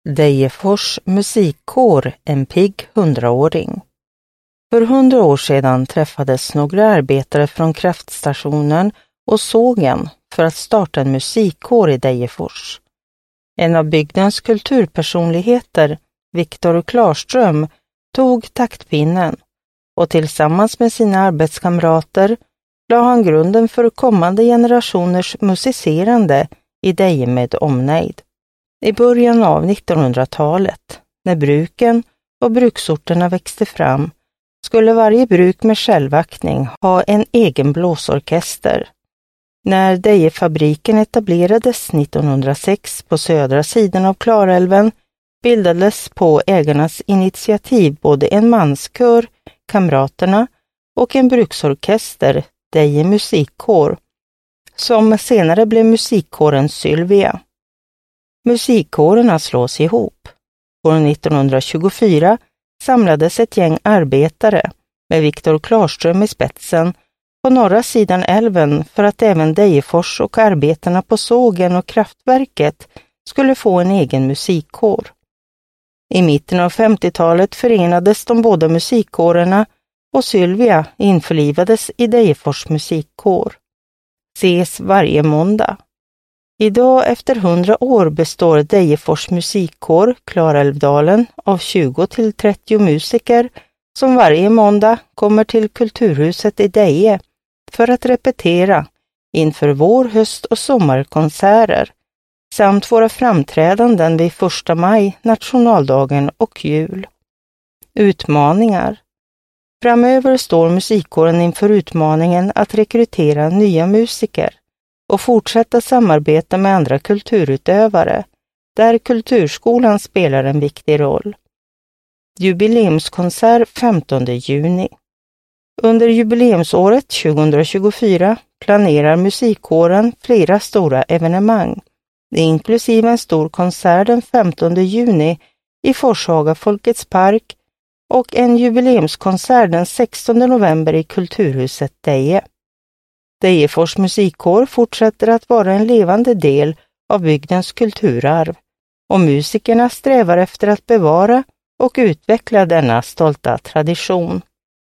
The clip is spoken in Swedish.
Dejefors musikkår, en pigg 100-åring. För 100 år sedan träffades några arbetare från kraftstationen och sågen för att starta en musikkår i Dejefors. En av bygdens kulturpersonligheter, Viktor Klarström, tog taktpinnen och tillsammans med sina arbetskamrater la han grunden för kommande generationers musicerande i Deje med omnejd. I början av 1900-talet, när bruken och bruksorterna växte fram, skulle varje bruk med självaktning ha en egen blåsorkester. När Dejefabriken etablerades 1906 på södra sidan av Klarälven bildades på ägarnas initiativ både en manskör, Kamraterna, och en bruksorkester, Deje musikkår, som senare blev musikkåren Sylvia. Musikkårerna slås ihop. År 1924 samlades ett gäng arbetare med Viktor Klarström i spetsen på norra sidan älven för att även Dejefors och arbetarna på sågen och kraftverket skulle få en egen musikkår. I mitten av 50-talet förenades de båda musikkårerna och Sylvia införlivades i Dejefors musikkår. Ses varje måndag. Idag efter 100 år består Dejefors musikkår Klarälvdalen av 20-30 musiker som varje måndag kommer till Kulturhuset i Deje för att repetera inför vår-, höst- och sommarkonserter samt våra framträdanden vid 1 maj, nationaldagen och jul. Utmaningar. Framöver står musikkåren inför utmaningen att rekrytera nya musiker och fortsätta samarbeta med andra kulturutövare, där kulturskolan spelar en viktig roll. Jubileumskonsert 15 juni. Under jubileumsåret 2024 planerar musikkåren flera stora evenemang, inklusive en stor konsert den 15 juni i Forshaga Folkets park och en jubileumskonsert den 16 november i Kulturhuset Deje. Dejefors musikkår fortsätter att vara en levande del av bygdens kulturarv och musikerna strävar efter att bevara och utveckla denna stolta tradition.